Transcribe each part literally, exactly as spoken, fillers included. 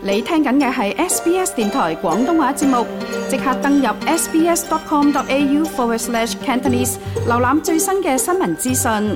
你聽緊嘅係 S B S 電台廣東話節目，即刻登入 sbs.com.au forward slash Cantonese， 瀏覽最新嘅新聞資訊。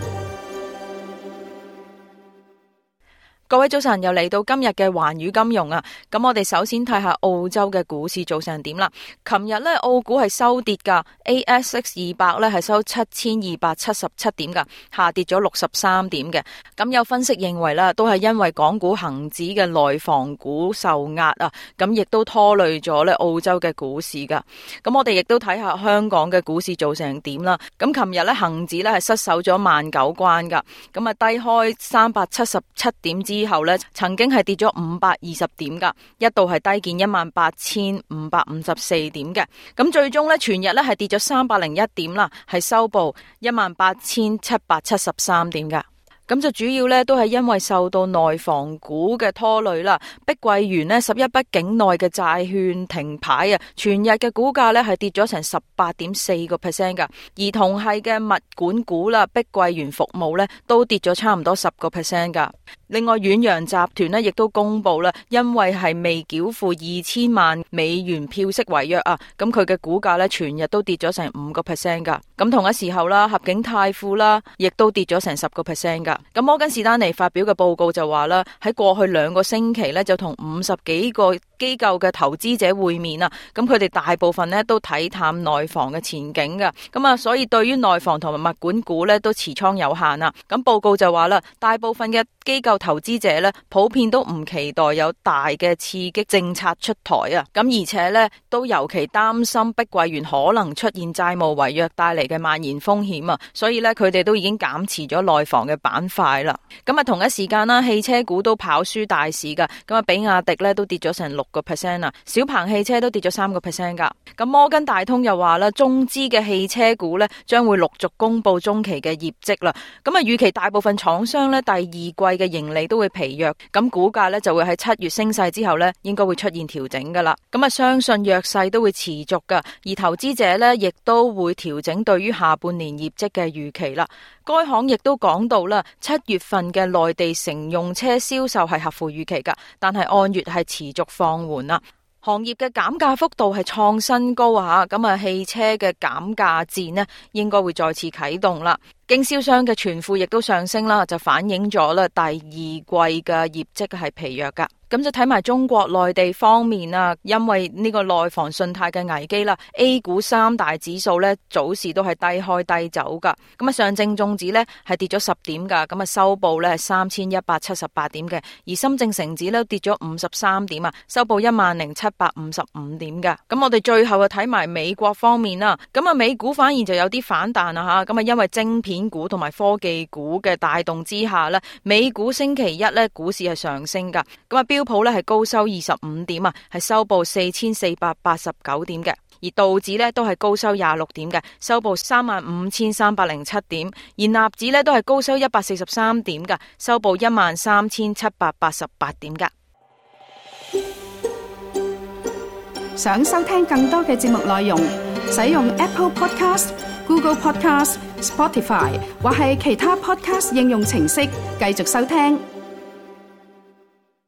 各位早晨，又嚟到今日嘅環宇金融啊！咁我哋首先睇下澳洲嘅股市做成點啦。琴日呢，澳股係收跌噶 ，A S X 二百呢係收七千二百七十七點噶，下跌咗六十三點嘅。咁有分析認為啦，都係因為港股恒指嘅內房股受壓啊，咁亦都拖累咗呢澳洲嘅股市噶。咁我哋亦都睇下香港嘅股市做成點啦。咁琴日呢，恒指呢係失守咗萬九關噶，咁啊低開三百七十七點之後呢，曾經係跌咗五百二十點噶，一度係低見一萬八千五百五十四點嘅。咁最終呢，全日呢係跌咗三百零一點啦，係收報一萬八千七百七十三點噶。咁就主要咧，都係因為受到內房股嘅拖累啦。碧桂園呢十一筆境內嘅債券停牌啊，全日嘅股價呢係跌咗成十八點四個 percent 噶。而同係嘅物管股啦，碧桂園服務呢都跌咗差唔多十個 percent 噶。另外遠洋集團呢亦都公布啦，因為係未繳付二千萬美元票息違約啊，咁佢嘅股價呢全日都跌咗成五個 percent 噶。咁同一時候啦，合景泰富啦，亦都跌咗成十個 percent 噶。咁摩根士丹尼發表嘅報告就話啦，喺過去兩個星期呢，就同五十幾個機構嘅投資者會面啊，咁佢哋大部分呢都睇淡內房嘅前景噶，咁啊，所以對於內房同埋物管股呢都持倉有限啊。咁報告就話啦，大部分嘅機構投資者呢普遍都唔期待有大嘅刺激政策出台啊，咁而且呢都尤其擔心碧桂園可能出現債務違約帶嚟嘅蔓延風險啊，所以呢，佢哋都已經減持咗內房嘅板塊啦。咁啊，同一時間啦，汽車股都跑輸大市噶，咁啊，比亞迪呢都跌咗成六個 percent 啊，小鵬汽車都跌咗三個 percent 噶。咁摩根大通又話啦，中資嘅汽車股呢將會陸續公布中期嘅業績啦。咁啊，預期大部分廠商呢第二季嘅盈利都會疲弱，咁股價呢就會喺七月升勢之後呢應該會出現調整噶啦。咁啊，相信弱勢都會持續噶，而投資者呢亦都會調整對於下半年業績嘅預期啦。該行亦都講到啦，七月份嘅內地乘用車銷售係合乎預期噶，但係按月係持續放緩啦。行業嘅減價幅度係創新高啊！咁啊，汽車嘅減價戰呢應該會再次啟動啦。經銷商嘅存庫亦都上升啦，就反映咗啦第二季嘅業績係疲弱噶。咁就睇埋中國內地方面啊，因為呢個內房信貸嘅危機啦 ，A 股三大指數呢早市都係低開低走噶。咁啊，上證綜指呢係跌咗十點噶，咁啊收報呢係三千一百七十八點嘅，而深證成指呢跌咗五十三點啊，收報一萬零七百五十五點噶。咁我哋最後啊睇埋美國方面啦，咁啊美股反而就有啲反彈啊吓，咁啊因為晶片股同埋科技股嘅帶動之下呢，美股星期一呢股市係上升噶，咁啊標普呢係高收二十五點啊，係收報四千四百八十九點嘅，而道指呢都係高收廿六點嘅，收報三萬五千三百零七點，而納指呢都係高收一百四十三點嘅，收報一萬三千七百八十八點噶。 想收聽更多嘅節目內容，使用 Apple Podcast、Google Podcast、Spotify 或係其他 Podcast 應用程式繼續收聽。